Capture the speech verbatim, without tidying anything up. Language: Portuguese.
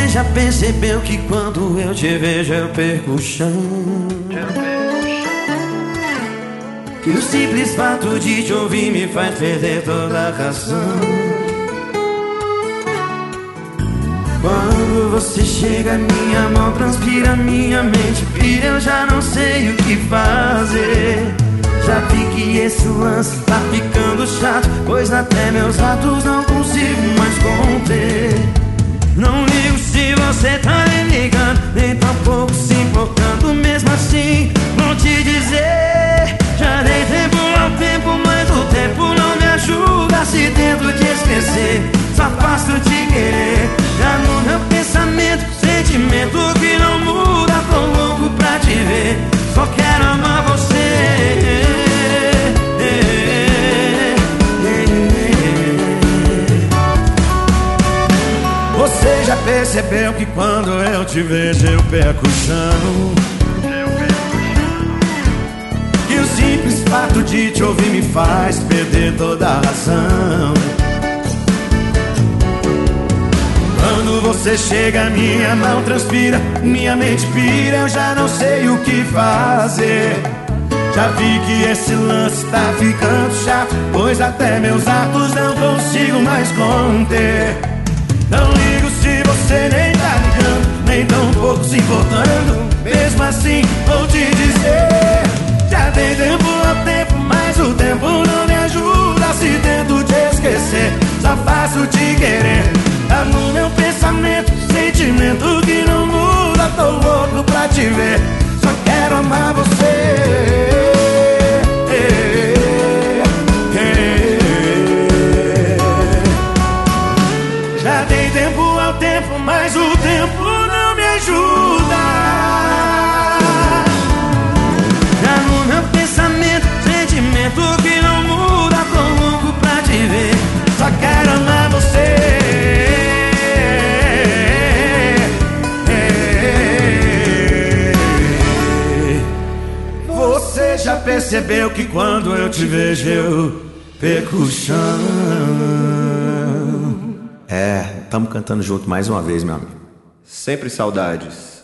já percebeu que quando eu te vejo eu perco o chão? Que o simples fato de te ouvir me faz perder toda a razão. Quando você chega, minha mão transpira, minha mente pira, eu já não sei o que fazer. Já vi que esse lance tá ficando chato, pois até meus atos não consigo mais conter. Não ligo se você tá me ligando, nem tampouco se importando. Mesmo assim, vou te dizer, já dei tempo ao tempo, mas o tempo não me ajuda. Se tento te esquecer, só faço te querer. Já no meu pensamento, sentimento que não muda. Tô louco pra te ver, só quero amar você. Você já percebeu que quando eu te vejo eu perco o chão? Que o simples fato de te ouvir me faz perder toda a razão. Quando você chega, minha mão transpira, minha mente pira, eu já não sei o que fazer. Já vi que esse lance tá ficando chato, pois até meus atos não consigo mais conter. Não ligo se você nem tá ligando, nem tão pouco se importando. Mesmo assim, vou te dizer, já dei tempo ao tempo, mas o tempo não me ajuda. Se tento te esquecer, só faço te querer. Tá no meu pensamento, sentimento que não muda. Tô louco pra te ver, só quero amar você. Já dei tempo ao tempo, mas o tempo não me ajuda. Já no meu pensamento, sentimento que não muda. Tô louco pra te ver, só quero amar você. Você já percebeu que quando eu te vejo eu perco o chão? É, tamo cantando junto mais uma vez, meu amigo. Sempre saudades.